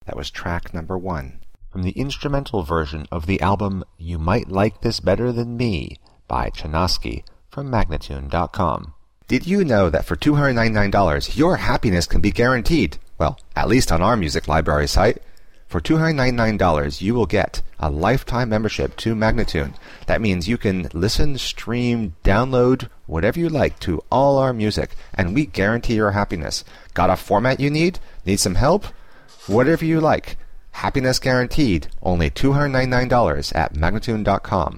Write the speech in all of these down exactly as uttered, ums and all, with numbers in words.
That was track number one from the instrumental version of the album You Might Like This Better Than Me by Chinaski from Magnatune dot com. Did you know that for two hundred ninety-nine dollars your happiness can be guaranteed? Well, at least on our music library site. For two hundred ninety-nine dollars you will get a lifetime membership to Magnatune. That means you can listen, stream, download, whatever you like to all our music, and we guarantee your happiness. Got a format you need? Need some help? Whatever you like. Happiness guaranteed. Only two hundred ninety-nine dollars at Magnatune dot com.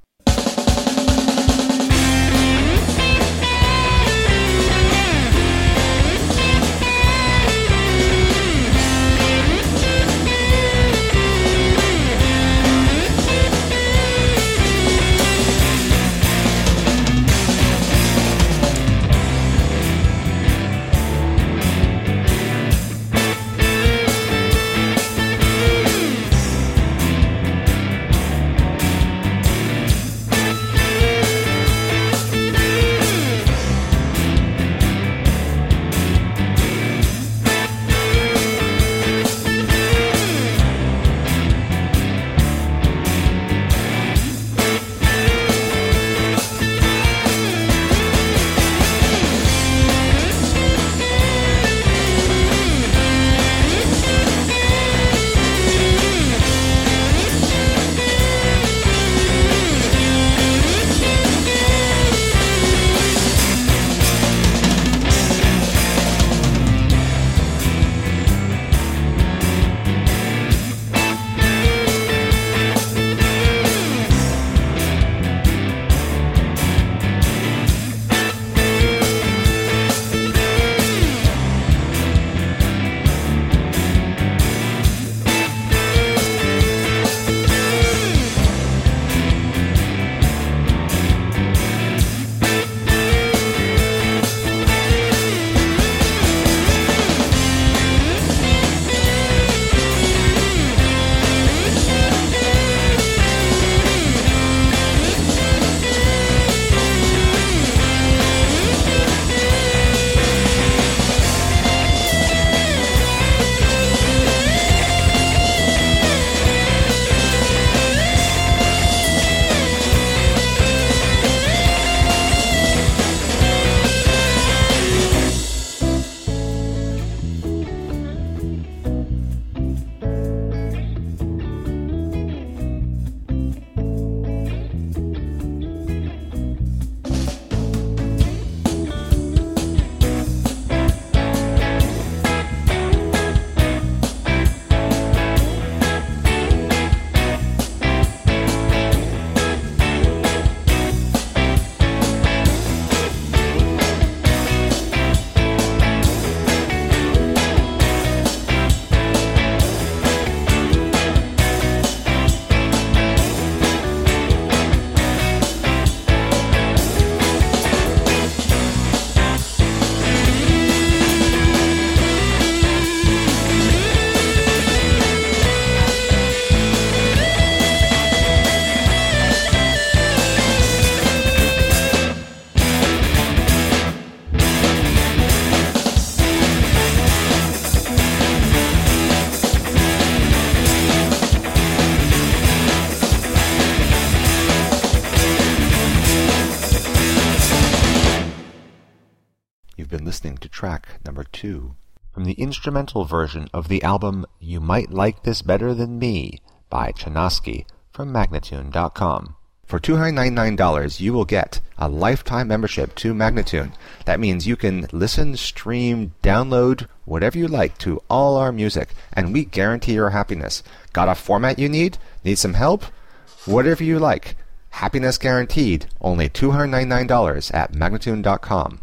You've been listening to track number two from the instrumental version of the album You Might Like This Better Than Me by Chinaski from Magnatune dot com. For two hundred ninety-nine dollars you will get a lifetime membership to Magnatune. That means you can listen, stream, download, whatever you like to all our music, and we guarantee your happiness. Got a format you need? Need some help? Whatever you like. Happiness guaranteed. Only two hundred ninety-nine dollars at Magnatune dot com.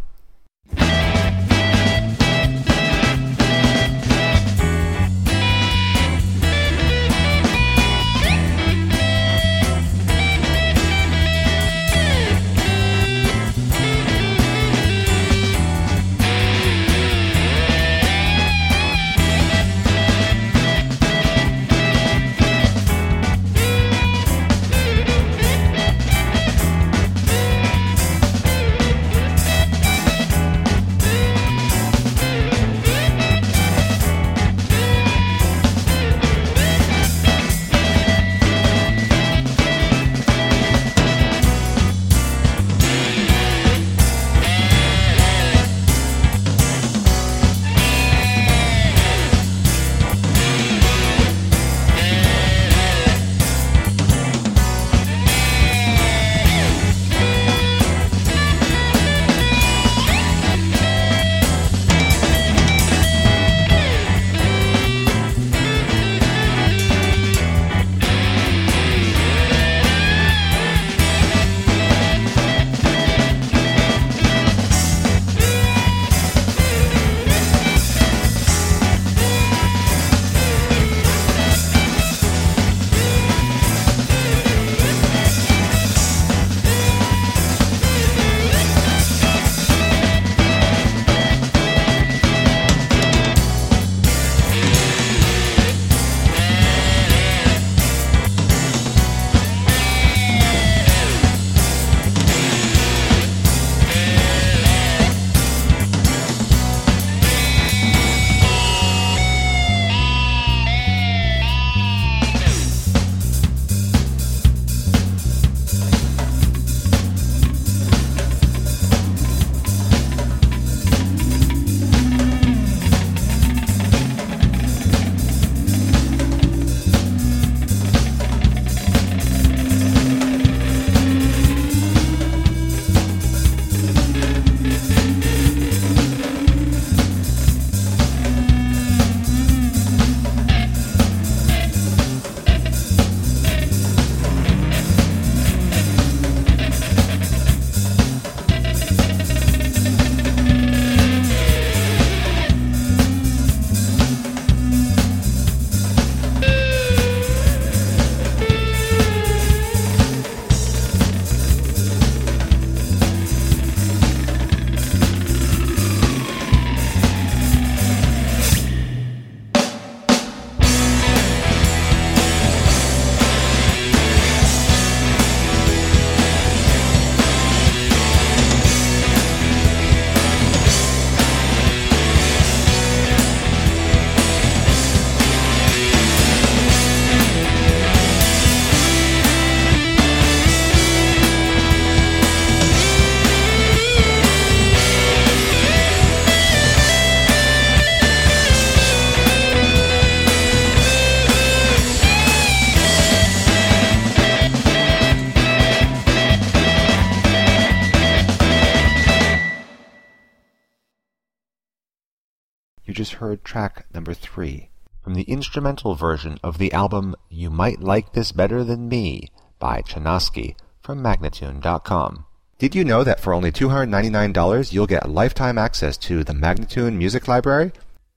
just heard track number three from the instrumental version of the album You Might Like This Better Than Me by Chinaski from Magnatune dot com. Did you know that for only two hundred ninety-nine dollars you'll get lifetime access to the Magnatune Music Library?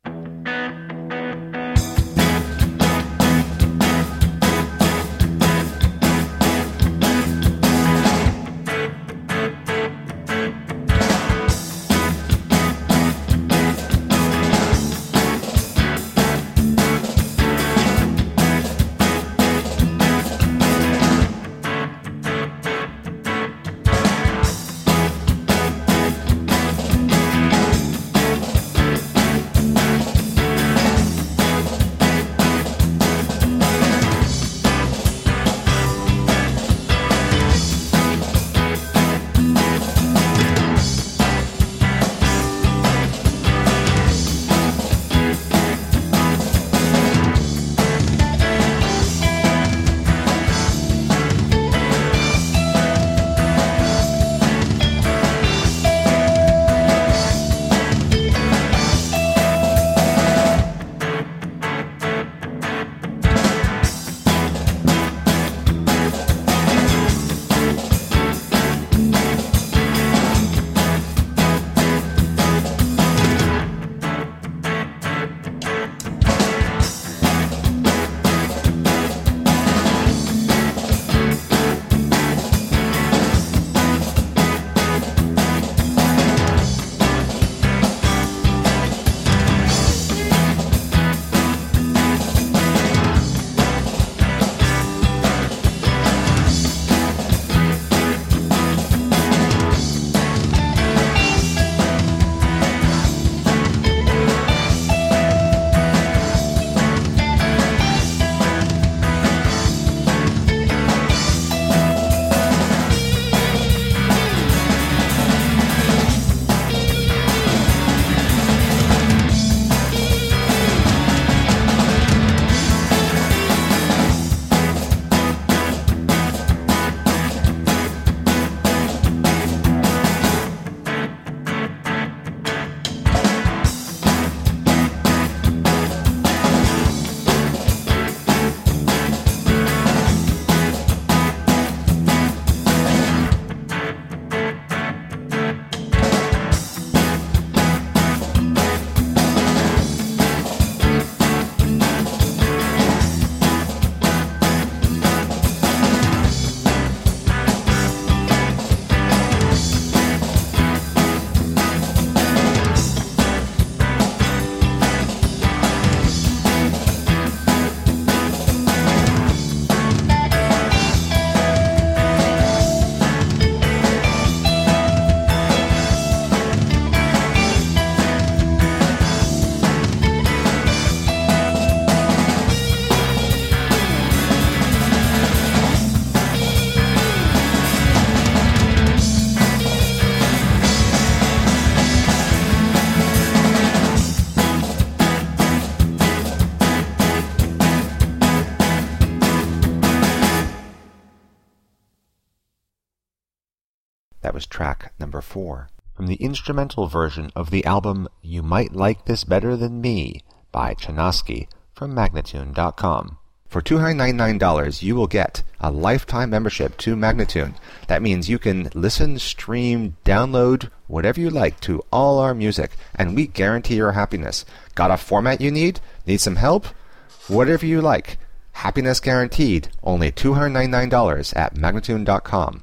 That was track number four from the instrumental version of the album You Might Like This Better Than Me by Chinaski from Magnatune dot com. For two hundred ninety-nine dollars you will get a lifetime membership to Magnatune. That means you can listen, stream, download, whatever you like to all our music, and we guarantee your happiness. Got a format you need? Need some help? Whatever you like. Happiness guaranteed. Only two hundred ninety-nine dollars at Magnatune dot com.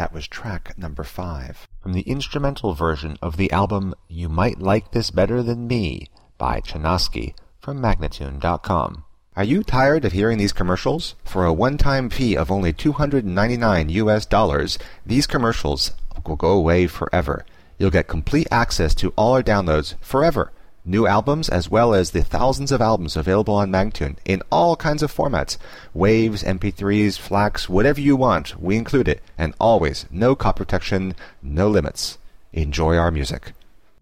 That was track number five from the instrumental version of the album You Might Like This Better Than Me by Chinaski from Magnatune dot com. Are you tired of hearing these commercials? For a one-time fee of only two hundred ninety-nine U S dollars, these commercials will go away forever. You'll get complete access to all our downloads forever. New albums as well as the thousands of albums available on Magnatune in all kinds of formats. Waves, M P threes, FLACs, whatever you want, we include it. And always, no copy protection, no limits. Enjoy our music.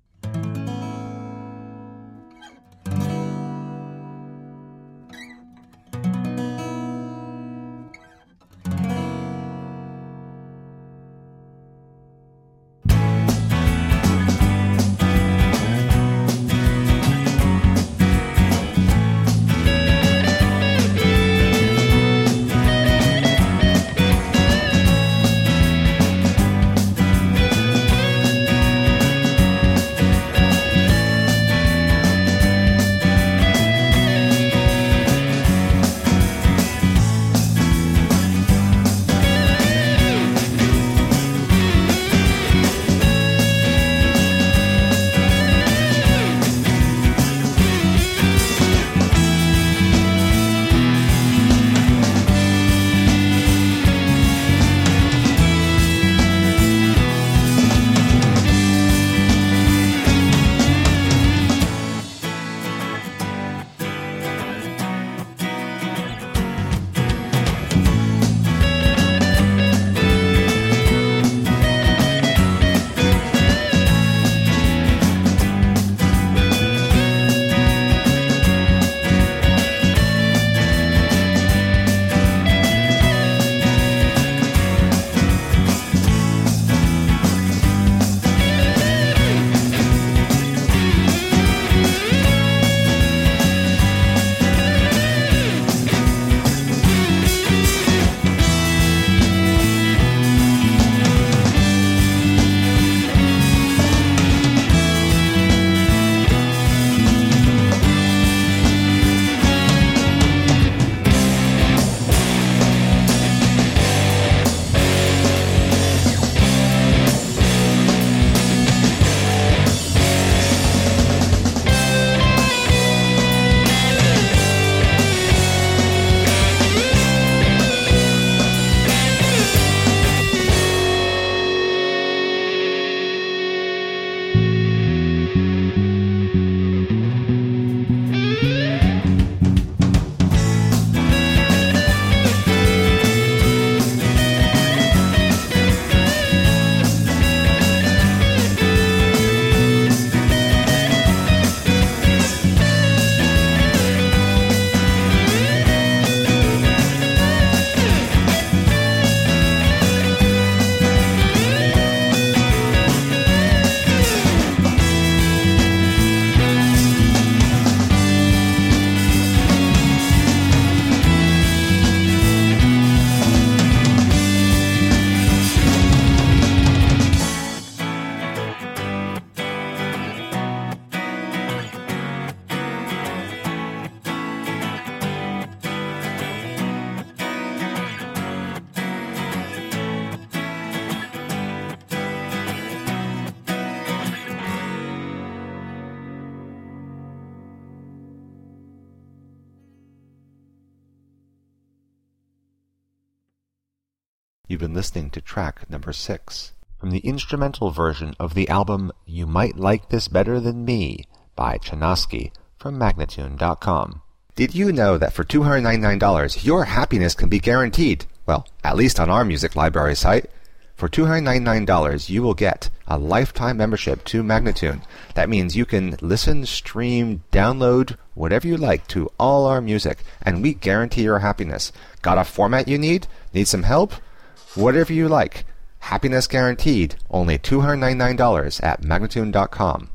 You've been listening to track number six from the instrumental version of the album You Might Like This Better Than Me by Chinaski from Magnatune dot com. Did you know that for two hundred ninety-nine dollars your happiness can be guaranteed? Well, at least on our music library site. For two hundred ninety-nine dollars you will get a lifetime membership to Magnatune. That means you can listen, stream, download, whatever you like to all our music, and we guarantee your happiness. Got a format you need? Need some help? Whatever you like. Happiness guaranteed. Only two hundred ninety-nine dollars at Magnatune dot com.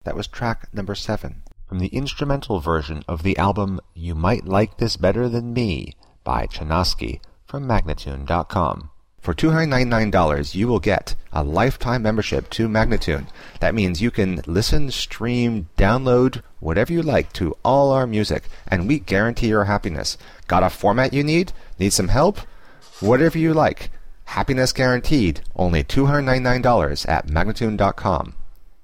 That was track number seven. From the instrumental version of the album You Might Like This Better Than Me by Chinaski from Magnatune dot com. For two hundred ninety-nine dollars, you will get a lifetime membership to Magnatune. That means you can listen, stream, download, whatever you like to all our music, and we guarantee your happiness. Got a format you need? Need some help? Whatever you like. Happiness guaranteed. Only two hundred ninety-nine dollars at Magnatune dot com.